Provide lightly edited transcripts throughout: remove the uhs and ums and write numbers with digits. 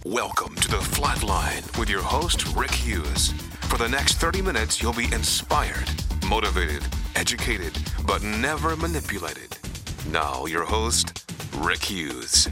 Welcome to The Flatline with your host, Rick Hughes. For the next 30 minutes, you'll be inspired, motivated, educated, but never manipulated. Now, your host, Rick Hughes.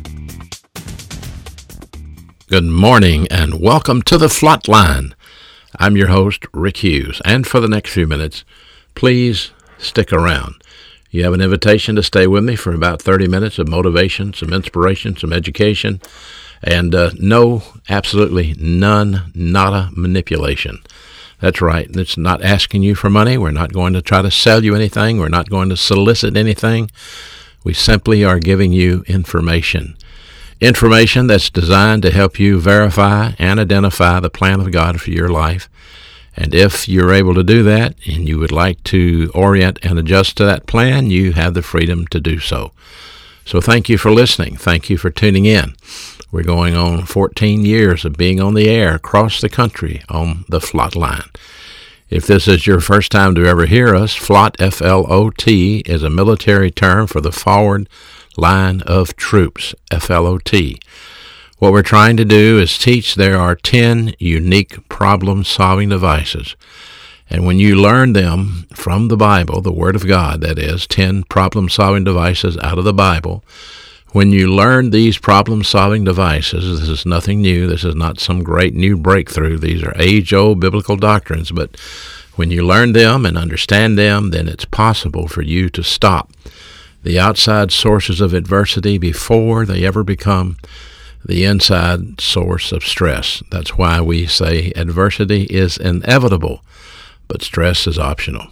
Good morning and welcome to The Flatline. I'm your host, Rick Hughes, and for the next few minutes, please stick around. You have an invitation to stay with me for about 30 minutes of motivation, some inspiration, some education, and no, absolutely none, nada manipulation. That's right. It's not asking you for money. We're not going to try to sell you anything. We're not going to solicit anything. We simply are giving you information. Information that's designed to help you verify and identify the plan of God for your life. And if you're able to do that and you would like to orient and adjust to that plan, you have the freedom to do so. So thank you for listening. Thank you for tuning in. We're going on 14 years of being on the air across the country on the Flatline. If this is your first time to ever hear us, FLOT, F-L-O-T, is a military term for the forward line of troops, F-L-O-T. What we're trying to do is teach there are 10 unique problem-solving devices. And when you learn them from the Bible, the Word of God, that is, 10 problem-solving devices out of the Bible, when you learn these problem-solving devices, this is nothing new. This is not some great new breakthrough. These are age-old biblical doctrines. But when you learn them and understand them, then it's possible for you to stop the outside sources of adversity before they ever become the inside source of stress. That's why we say adversity is inevitable, but stress is optional.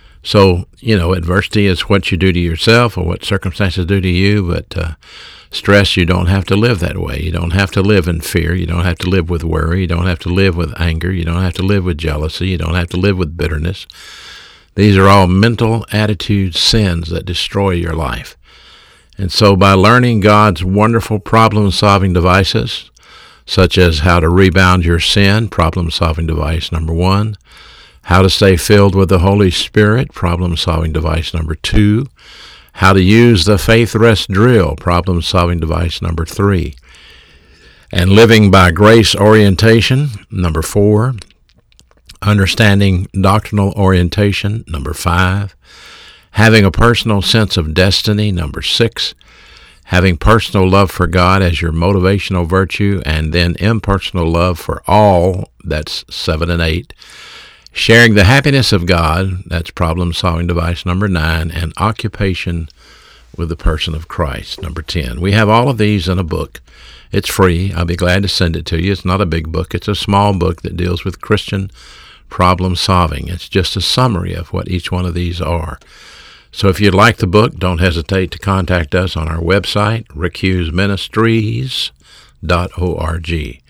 So, adversity is what you do to yourself or what circumstances do to you, but stress, you don't have to live that way. You don't have to live in fear. You don't have to live with worry. You don't have to live with anger. You don't have to live with jealousy. You don't have to live with bitterness. These are all mental attitude sins that destroy your life. And so by learning God's wonderful problem-solving devices, such as how to rebound your sin, problem-solving device number 1, how to stay filled with the Holy Spirit, problem-solving device number 2. How to use the faith rest drill, problem-solving device number 3. And living by grace orientation, number 4. Understanding doctrinal orientation, number 5. Having a personal sense of destiny, number 6. Having personal love for God as your motivational virtue, and then impersonal love for all, that's 7 and 8. Sharing the happiness of God, that's problem-solving device number 9, and occupation with the person of Christ, number 10. We have all of these in a book. It's free. I'll be glad to send it to you. It's not a big book. It's a small book that deals with Christian problem-solving. It's just a summary of what each one of these are. So if you'd like the book, don't hesitate to contact us on our website, rickhughesministries.org.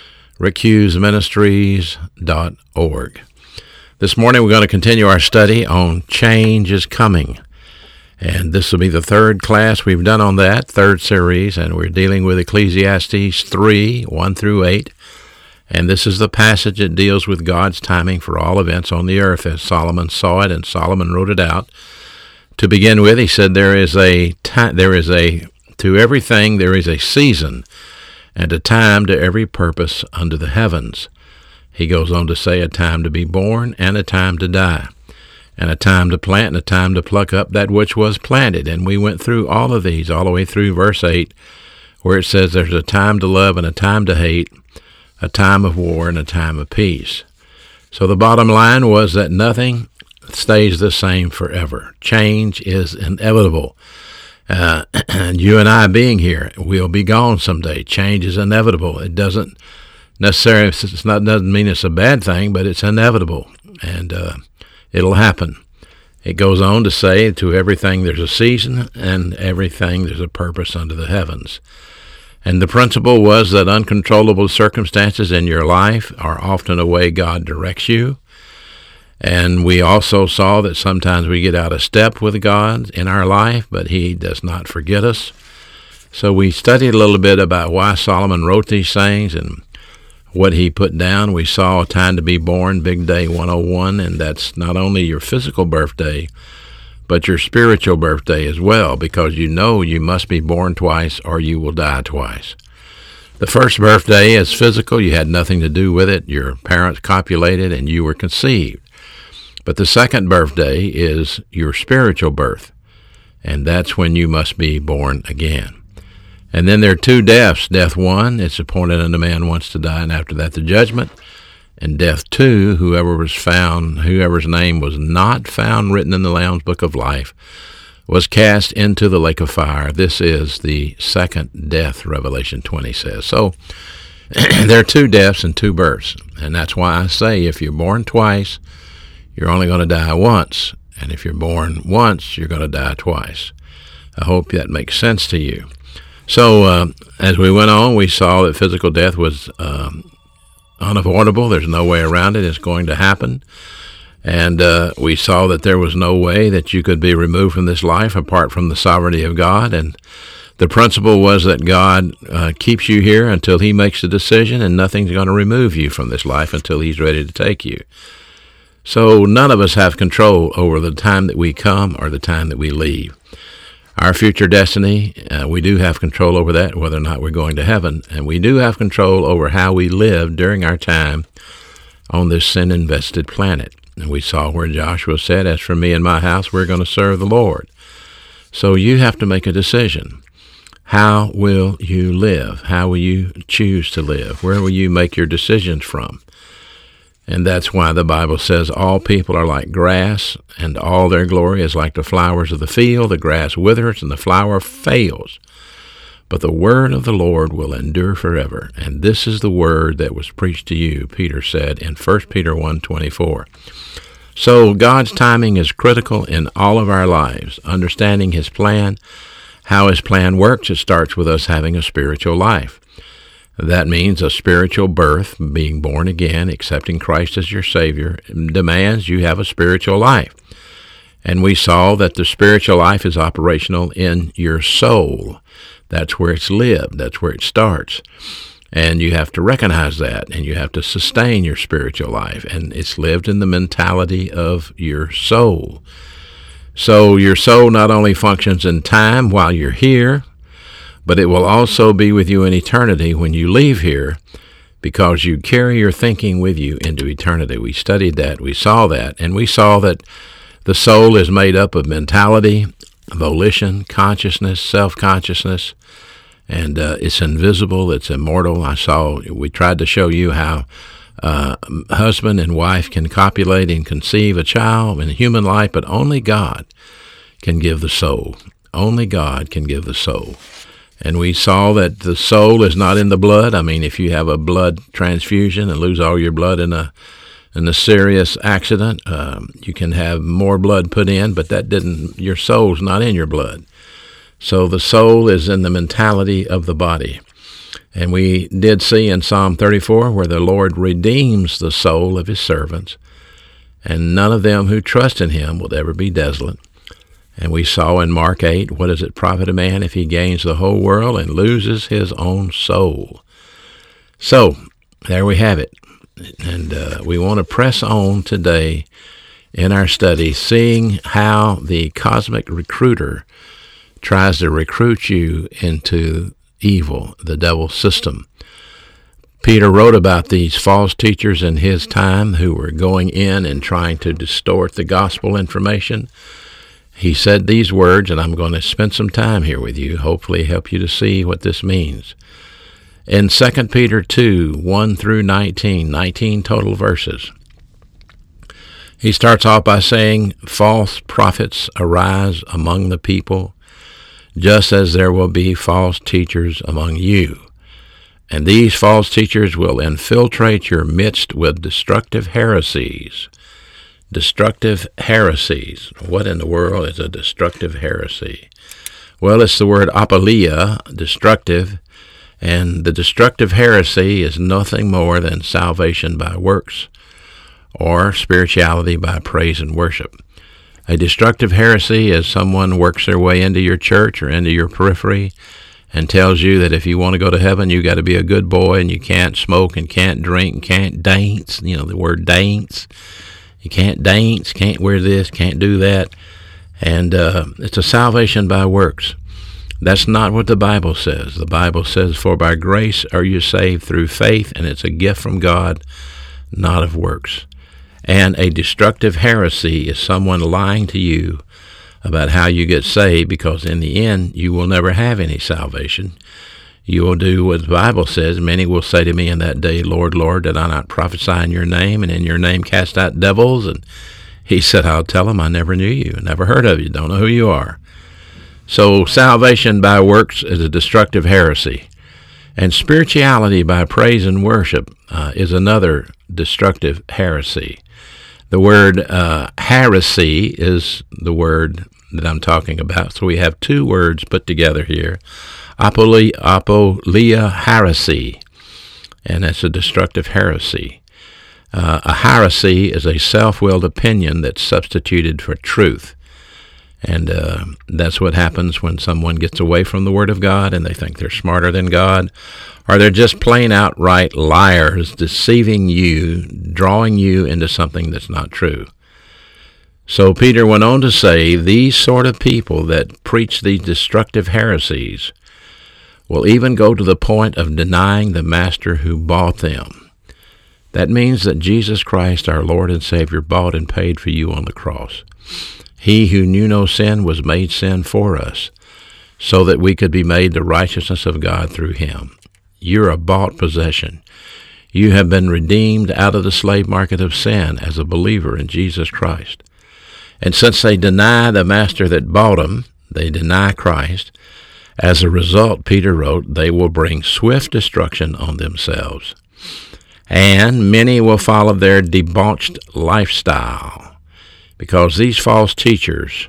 rickhughesministries.org. This morning we're going to continue our study on Change is Coming. And this will be the third class we've done on that, third series, and we're dealing with Ecclesiastes 3, 1 through 8. And this is the passage that deals with God's timing for all events on the earth as Solomon saw it and Solomon wrote it out. To begin with, he said to everything there is a season and a time to every purpose under the heavens. He goes on to say a time to be born and a time to die, and a time to plant and a time to pluck up that which was planted. And we went through all of these, all the way through verse 8, where it says there's a time to love and a time to hate, a time of war and a time of peace. So the bottom line was that nothing stays the same forever. Change is inevitable. And you and I being here, we'll be gone someday. Change is inevitable. It doesn't necessarily, doesn't mean it's a bad thing, but it's inevitable, and it'll happen. It goes on to say, to everything there's a season, and everything there's a purpose under the heavens. And the principle was that uncontrollable circumstances in your life are often a way God directs you. And we also saw that sometimes we get out of step with God in our life, but He does not forget us. So we studied a little bit about why Solomon wrote these things and what he put down. We saw a time to be born, Big Day 101, and that's not only your physical birthday, but your spiritual birthday as well, because you know you must be born twice or you will die twice. The first birthday is physical. You had nothing to do with it. Your parents copulated and you were conceived. But the second birthday is your spiritual birth, and that's when you must be born again. And then there are two deaths. Death one, it's appointed unto man once to die, and after that the judgment. And death two, whoever's name was not found written in the Lamb's Book of Life, was cast into the lake of fire. This is the second death, Revelation 20 says. So there are two deaths and two births. And that's why I say if you're born twice, you're only going to die once. And if you're born once, you're going to die twice. I hope that makes sense to you. So as we went on, we saw that physical death was unavoidable. There's no way around it. It's going to happen. And we saw that there was no way that you could be removed from this life apart from the sovereignty of God. And the principle was that God keeps you here until he makes the decision, and nothing's going to remove you from this life until he's ready to take you. So none of us have control over the time that we come or the time that we leave. Our future destiny, we do have control over that, whether or not we're going to heaven. And we do have control over how we live during our time on this sin-invested planet. And we saw where Joshua said, as for me and my house, we're going to serve the Lord. So you have to make a decision. How will you live? How will you choose to live? Where will you make your decisions from? And that's why the Bible says all people are like grass, and all their glory is like the flowers of the field. The grass withers and the flower fails, but the word of the Lord will endure forever. And this is the word that was preached to you, Peter said in 1 Peter 1:24. So God's timing is critical in all of our lives. Understanding his plan, how his plan works, it starts with us having a spiritual life. That means a spiritual birth, being born again, accepting Christ as your Savior, demands you have a spiritual life. And we saw that the spiritual life is operational in your soul. That's where it's lived. That's where it starts. And you have to recognize that, and you have to sustain your spiritual life. And it's lived in the mentality of your soul. So your soul not only functions in time while you're here, but it will also be with you in eternity when you leave here, because you carry your thinking with you into eternity. We studied that. We saw that. And we saw that the soul is made up of mentality, volition, consciousness, self-consciousness, and it's invisible, it's immortal. We tried to show you how husband and wife can copulate and conceive a child in human life, but only God can give the soul. Only God can give the soul. And we saw that the soul is not in the blood. I mean, if you have a blood transfusion and lose all your blood in a serious accident, you can have more blood put in, but your soul's not in your blood. So the soul is in the mentality of the body. And we did see in Psalm 34 where the Lord redeems the soul of his servants, and none of them who trust in him will ever be desolate. And we saw in Mark 8, what does it profit a man if he gains the whole world and loses his own soul? So there we have it. And we want to press on today in our study, seeing how the cosmic recruiter tries to recruit you into evil, the devil's system. Peter wrote about these false teachers in his time who were going in and trying to distort the gospel information. He said these words, and I'm going to spend some time here with you, hopefully help you to see what this means. In 2 Peter 2, 1 through 19 total verses, he starts off by saying, false prophets arise among the people, just as there will be false teachers among you. And these false teachers will infiltrate your midst with destructive heresies. Destructive heresies. What in the world is a destructive heresy? Well, it's the word apoleia, destructive, and the destructive heresy is nothing more than salvation by works or spirituality by praise and worship. A destructive heresy is someone works their way into your church or into your periphery and tells you that if you want to go to heaven, you got to be a good boy and you can't smoke and can't drink and can't dance. You know, the word dance. You can't dance, can't wear this, can't do that. And it's a salvation by works. That's not what the Bible says. The Bible says, "For by grace are you saved through faith, and it's a gift from God, not of works." And a destructive heresy is someone lying to you about how you get saved, because in the end, you will never have any salvation. You will do what the Bible says. Many will say to me in that day, "Lord, Lord, did I not prophesy in your name, and in your name cast out devils?" And he said, "I'll tell them, I never knew you, never heard of you, don't know who you are." So salvation by works is a destructive heresy. And spirituality by praise and worship is another destructive heresy. The word heresy is the word that I'm talking about. So we have two words put together here. Apolia heresy, and that's a destructive heresy. A heresy is a self-willed opinion that's substituted for truth. And that's what happens when someone gets away from the Word of God and they think they're smarter than God, or they're just plain outright liars, deceiving you, drawing you into something that's not true. So Peter went on to say, these sort of people that preach these destructive heresies will even go to the point of denying the master who bought them. That means that Jesus Christ, our Lord and Savior, bought and paid for you on the cross. He who knew no sin was made sin for us, so that we could be made the righteousness of God through him. You're a bought possession. You have been redeemed out of the slave market of sin as a believer in Jesus Christ. And since they deny the master that bought them, they deny Christ. As a result, Peter wrote, they will bring swift destruction on themselves. And many will follow their debauched lifestyle, because these false teachers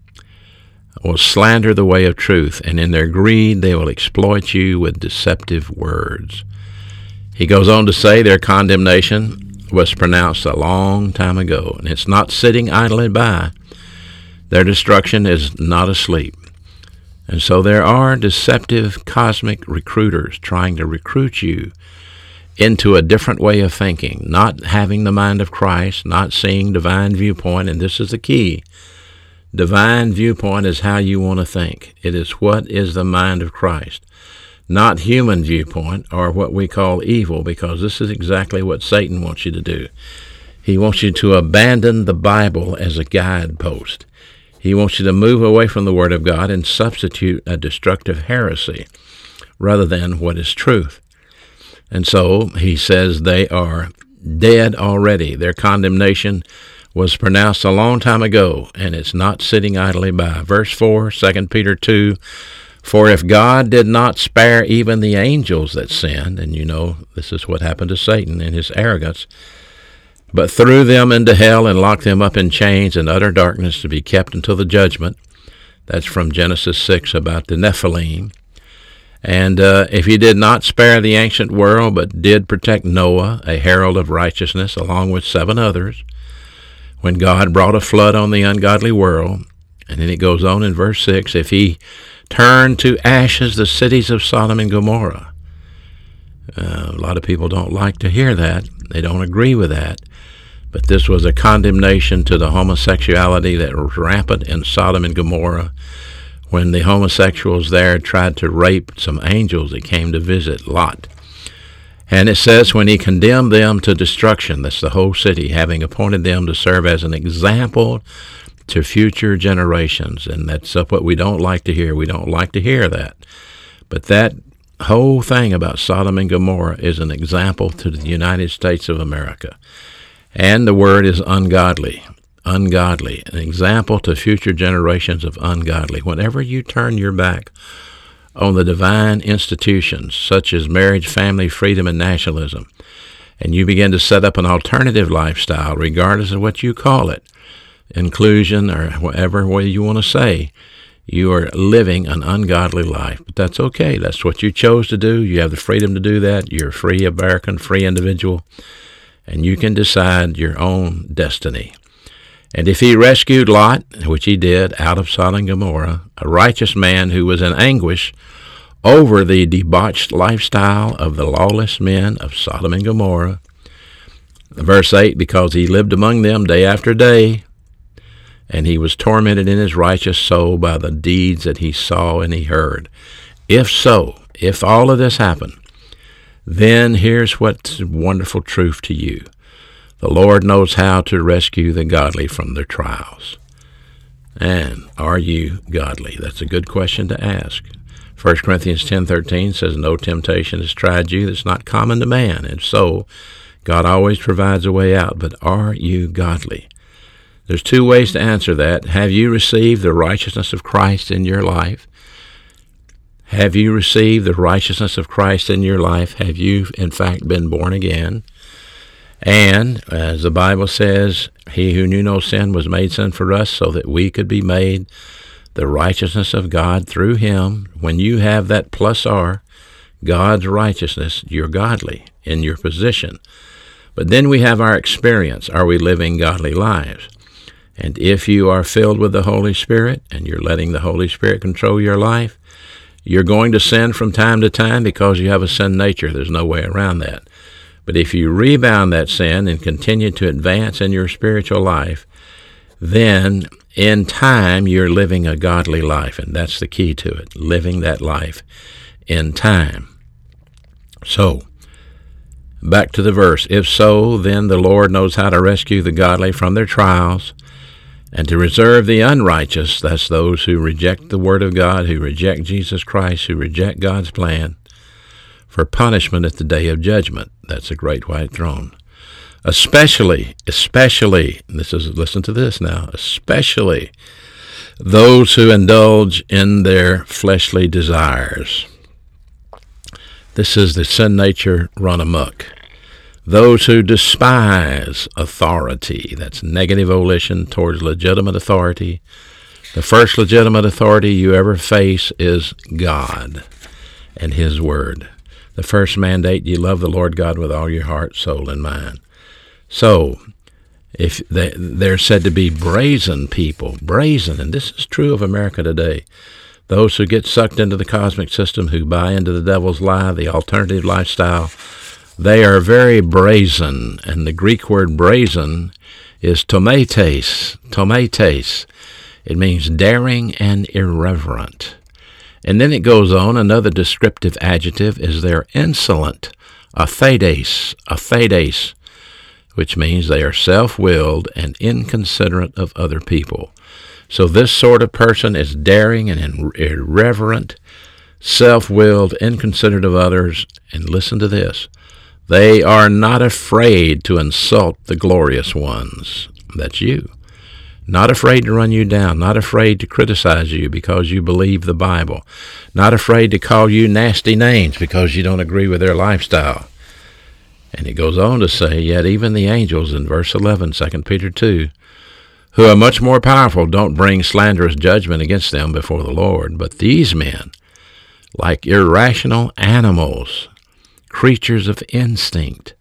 will slander the way of truth, and in their greed they will exploit you with deceptive words. He goes on to say their condemnation was pronounced a long time ago, and it's not sitting idly by. Their destruction is not asleep. And so there are deceptive cosmic recruiters trying to recruit you into a different way of thinking, not having the mind of Christ, not seeing divine viewpoint, and this is the key. Divine viewpoint is how you want to think. It is what is the mind of Christ, not human viewpoint or what we call evil, because this is exactly what Satan wants you to do. He wants you to abandon the Bible as a guidepost. He wants you to move away from the Word of God and substitute a destructive heresy rather than what is truth. And so he says they are dead already. Their condemnation was pronounced a long time ago, and it's not sitting idly by. Verse 4, 2 Peter 2, for if God did not spare even the angels that sinned, and you know this is what happened to Satan in his arrogance, but threw them into hell and locked them up in chains and utter darkness to be kept until the judgment. That's from Genesis 6 about the Nephilim. And if he did not spare the ancient world, but did protect Noah, a herald of righteousness, along with 7 others, when God brought a flood on the ungodly world, and then it goes on in verse 6, if he turned to ashes the cities of Sodom and Gomorrah. A lot of people don't like to hear that. They don't agree with that. But this was a condemnation to the homosexuality that was rampant in Sodom and Gomorrah when the homosexuals there tried to rape some angels that came to visit Lot. And it says when he condemned them to destruction, that's the whole city, having appointed them to serve as an example to future generations. And that's what we don't like to hear. We don't like to hear that. But that whole thing about Sodom and Gomorrah is an example to the United States of America. And the word is ungodly. Ungodly. An example to future generations of ungodly. Whenever you turn your back on the divine institutions, such as marriage, family, freedom, and nationalism, and you begin to set up an alternative lifestyle, regardless of what you call it, inclusion, or whatever way you want to say, you are living an ungodly life. But that's okay. That's what you chose to do. You have the freedom to do that. You're a free American, free individual, and you can decide your own destiny. And if he rescued Lot, which he did, out of Sodom and Gomorrah, a righteous man who was in anguish over the debauched lifestyle of the lawless men of Sodom and Gomorrah, verse 8, because he lived among them day after day, and he was tormented in his righteous soul by the deeds that he saw and he heard. If so, if all of this happened, then here's what's wonderful truth to you. The Lord knows how to rescue the godly from their trials. And are you godly? That's a good question to ask. 1 Corinthians 10:13 says, no temptation has tried you that's not common to man. And so, God always provides a way out. But are you godly? There's two ways to answer that. Have you received the righteousness of Christ in your life? Have you received the righteousness of Christ in your life? Have you, in fact, been born again? And, as the Bible says, he who knew no sin was made sin for us so that we could be made the righteousness of God through him. When you have that plus R, God's righteousness, you're godly in your position. But then we have our experience. Are we living godly lives? And if you are filled with the Holy Spirit and you're letting the Holy Spirit control your life, you're going to sin from time to time because you have a sin nature. There's no way around that. But if you rebound that sin and continue to advance in your spiritual life, then in time you're living a godly life, and that's the key to it, living that life in time. So, back to the verse. If so, then the Lord knows how to rescue the godly from their trials and to reserve the unrighteous, that's those who reject the Word of God, who reject Jesus Christ, who reject God's plan, for punishment at the day of judgment. That's a great white throne. Especially, listen to this now, especially those who indulge in their fleshly desires. This is the sin nature run amok. Those who despise authority, that's negative volition towards legitimate authority. The first legitimate authority you ever face is God and his Word. The first mandate, you love the Lord God with all your heart, soul, and mind. So, if they're said to be brazen people, brazen, and this is true of America today. Those who get sucked into the cosmic system, who buy into the devil's lie, the alternative lifestyle, they are very brazen. And the Greek word brazen is tomates. It means daring and irreverent. And then it goes on, another descriptive adjective is they're insolent, aphedes, which means they are self-willed and inconsiderate of other people. So this sort of person is daring and irreverent, self-willed, inconsiderate of others, and listen to this, they are not afraid to insult the glorious ones. That's you. Not afraid to run you down, not afraid to criticize you because you believe the Bible, not afraid to call you nasty names because you don't agree with their lifestyle. And it goes on to say, yet even the angels in verse 11, 2 Peter 2, who are much more powerful, don't bring slanderous judgment against them before the Lord. But these men, like irrational animals, creatures of instinct,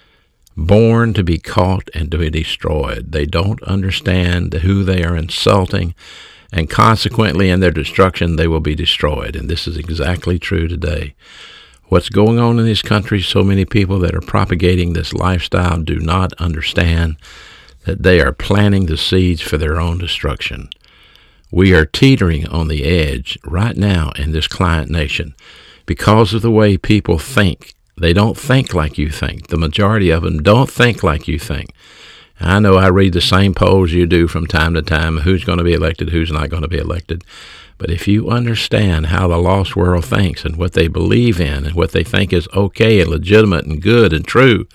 born to be caught and to be destroyed. They don't understand who they are insulting, and consequently in their destruction they will be destroyed. And this is exactly true today. What's going on in this country, so many people that are propagating this lifestyle do not understand that they are planting the seeds for their own destruction. We are teetering on the edge right now in this client nation because of the way people think. They don't think like you think. The majority of them don't think like you think. I know I read the same polls you do from time to time, who's going to be elected, who's not going to be elected. But if you understand how the lost world thinks and what they believe in and what they think is okay and legitimate and good and true,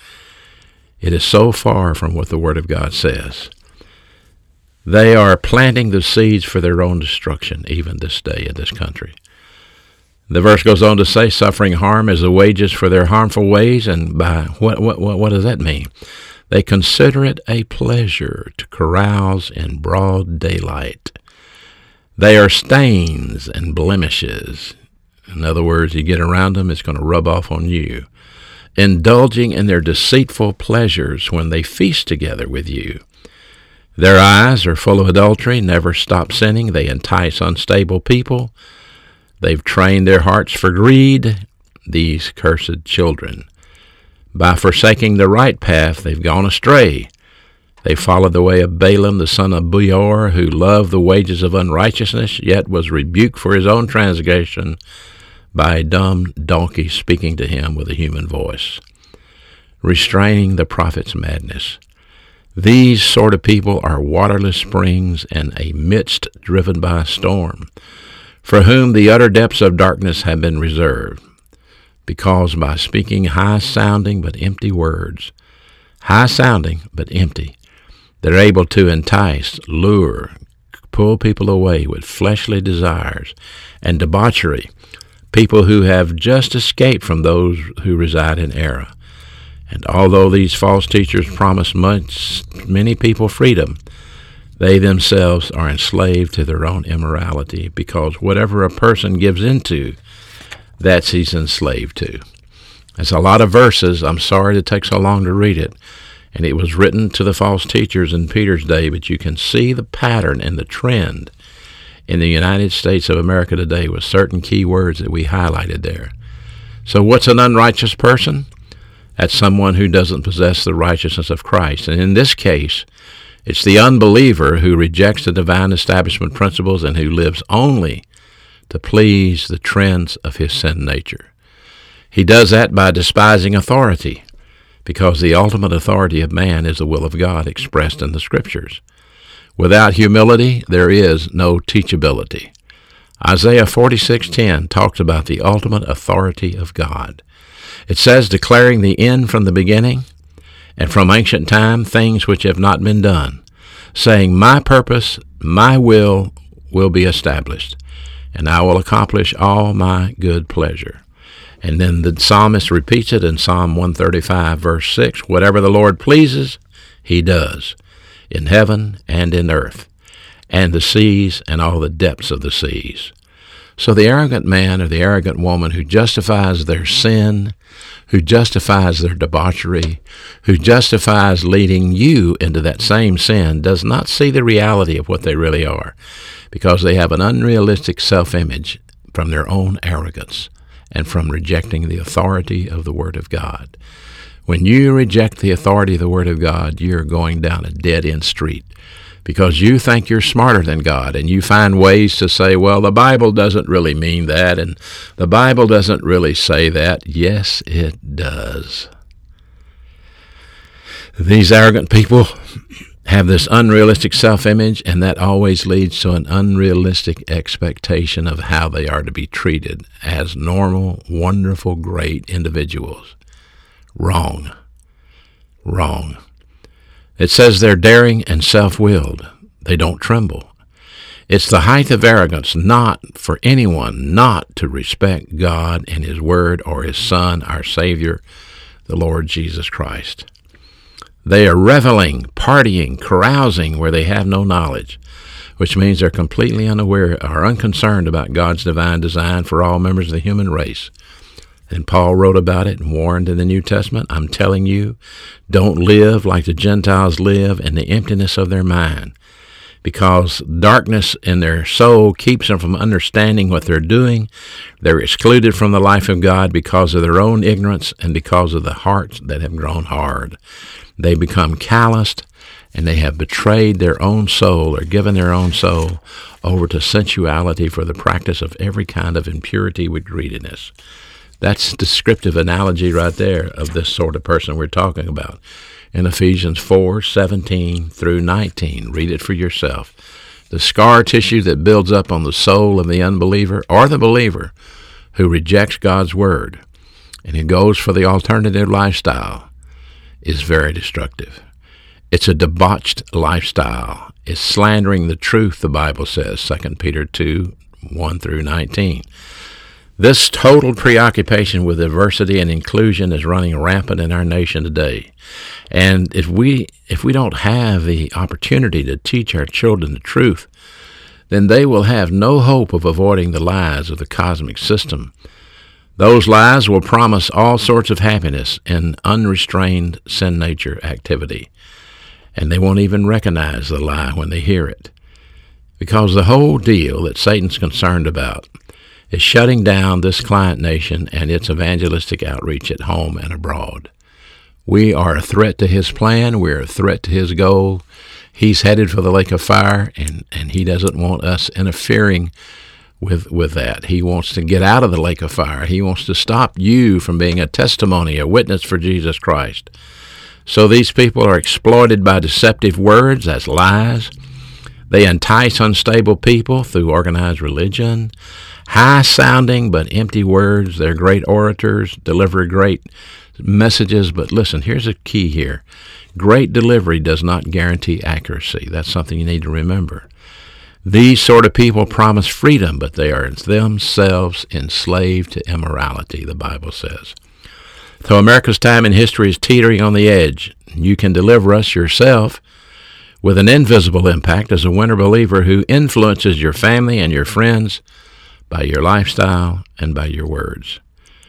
it is so far from what the Word of God says. They are planting the seeds for their own destruction even this day in this country. The verse goes on to say, suffering harm is the wages for their harmful ways, and by what does that mean? They consider it a pleasure to carouse in broad daylight. They are stains and blemishes. In other words, you get around them, it's going to rub off on you. Indulging in their deceitful pleasures when they feast together with you. Their eyes are full of adultery, never stop sinning. They entice unstable people. They've trained their hearts for greed, these cursed children. By forsaking the right path, they've gone astray. They followed the way of Balaam, the son of Beor, who loved the wages of unrighteousness, yet was rebuked for his own transgression by a dumb donkey speaking to him with a human voice, restraining the prophet's madness. These sort of people are waterless springs and a midst driven by a storm, for whom the utter depths of darkness have been reserved, because by speaking high-sounding but empty words, high-sounding but empty, they're able to entice, lure, pull people away with fleshly desires and debauchery, people who have just escaped from those who reside in error. And although these false teachers promise many people freedom, they themselves are enslaved to their own immorality, because whatever a person gives into, that's he's enslaved to. It's a lot of verses. I'm sorry it takes so long to read it. And it was written to the false teachers in Peter's day, but you can see the pattern and the trend in the United States of America today with certain key words that we highlighted there. So what's an unrighteous person? That's someone who doesn't possess the righteousness of Christ. And in this case, it's the unbeliever who rejects the divine establishment principles and who lives only to please the trends of his sin nature. He does that by despising authority, because the ultimate authority of man is the will of God expressed in the Scriptures. Without humility, there is no teachability. Isaiah 46:10 talks about the ultimate authority of God. It says, declaring the end from the beginning, and from ancient time things which have not been done, saying, my purpose, my will be established, and I will accomplish all my good pleasure. And then the psalmist repeats it in Psalm 135, verse 6, whatever the Lord pleases, he does, in heaven and in earth, and the seas and all the depths of the seas. So the arrogant man or the arrogant woman who justifies their sin, who justifies their debauchery, who justifies leading you into that same sin, does not see the reality of what they really are, because they have an unrealistic self-image from their own arrogance and from rejecting the authority of the Word of God. When you reject the authority of the Word of God, you're going down a dead-end street, because you think you're smarter than God, and you find ways to say, well, the Bible doesn't really mean that, and the Bible doesn't really say that. Yes, it does. These arrogant people have this unrealistic self-image, and that always leads to an unrealistic expectation of how they are to be treated as normal, wonderful, great individuals. Wrong. Wrong. It says they're daring and self-willed. They don't tremble. It's the height of arrogance not for anyone not to respect God and His Word or His Son, our Savior, the Lord Jesus Christ. They are reveling, partying, carousing where they have no knowledge, which means they're completely unaware or unconcerned about God's divine design for all members of the human race. And Paul wrote about it and warned in the New Testament, I'm telling you, don't live like the Gentiles live in the emptiness of their mind, because darkness in their soul keeps them from understanding what they're doing. They're excluded from the life of God because of their own ignorance and because of the hearts that have grown hard. They become calloused, and they have betrayed their own soul or given their own soul over to sensuality for the practice of every kind of impurity with greediness. That's a descriptive analogy right there of this sort of person we're talking about. In Ephesians 4:17 through 19, read it for yourself. The scar tissue that builds up on the soul of the unbeliever or the believer who rejects God's Word and who goes for the alternative lifestyle is very destructive. It's a debauched lifestyle. It's slandering the truth, the Bible says, 2 Peter 2:1 through 19. This total preoccupation with diversity and inclusion is running rampant in our nation today. And if we don't have the opportunity to teach our children the truth, then they will have no hope of avoiding the lies of the cosmic system. Those lies will promise all sorts of happiness in unrestrained sin nature activity, and they won't even recognize the lie when they hear it. Because the whole deal that Satan's concerned about is shutting down this client nation and its evangelistic outreach at home and abroad. We are a threat to his plan. We're a threat to his goal. He's headed for the lake of fire, and he doesn't want us interfering with that. He wants to get out of the lake of fire. He wants to stop you from being a testimony, a witness for Jesus Christ. So these people are exploited by deceptive words as lies. They entice unstable people through organized religion, high-sounding but empty words. They're great orators, deliver great messages, but listen, here's a key here. Great delivery does not guarantee accuracy. That's something you need to remember. These sort of people promise freedom, but they are themselves enslaved to immorality, the Bible says. So America's time in history is teetering on the edge. You can deliver us yourself with an invisible impact as a winner believer who influences your family and your friends by your lifestyle and by your words.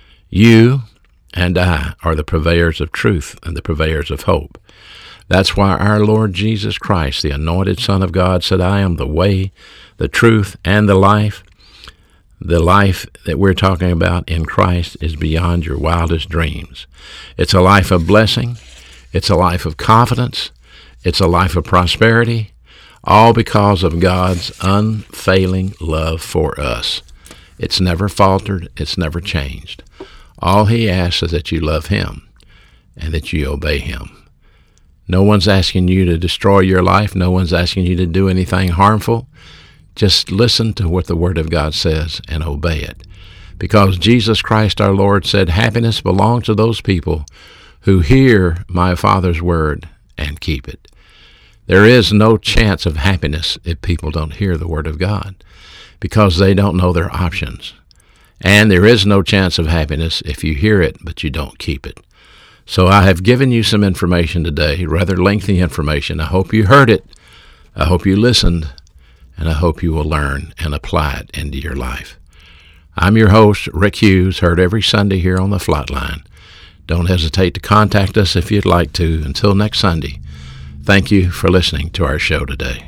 You and I are the purveyors of truth and the purveyors of hope. That's why our Lord Jesus Christ, the anointed Son of God, said, I am the way, the truth, and the life. The life that we're talking about in Christ is beyond your wildest dreams. It's a life of blessing. It's a life of confidence. It's a life of prosperity, all because of God's unfailing love for us. It's never faltered. It's never changed. All he asks is that you love him and that you obey him. No one's asking you to destroy your life. No one's asking you to do anything harmful. Just listen to what the Word of God says and obey it. Because Jesus Christ our Lord said, happiness belongs to those people who hear my Father's word and keep it. There is no chance of happiness if people don't hear the Word of God, because they don't know their options. And there is no chance of happiness if you hear it, but you don't keep it. So I have given you some information today, rather lengthy information. I hope you heard it. I hope you listened. And I hope you will learn and apply it into your life. I'm your host, Rick Hughes, heard every Sunday here on the Flatline. Don't hesitate to contact us if you'd like to. Until next Sunday, thank you for listening to our show today.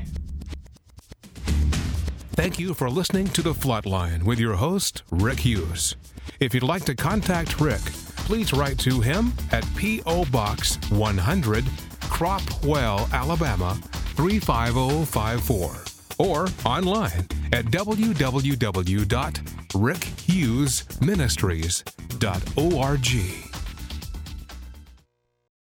Thank you for listening to The Flatline with your host, Rick Hughes. If you'd like to contact Rick, please write to him at P.O. Box 100, Cropwell, Alabama 35054, or online at www.rickhughesministries.org.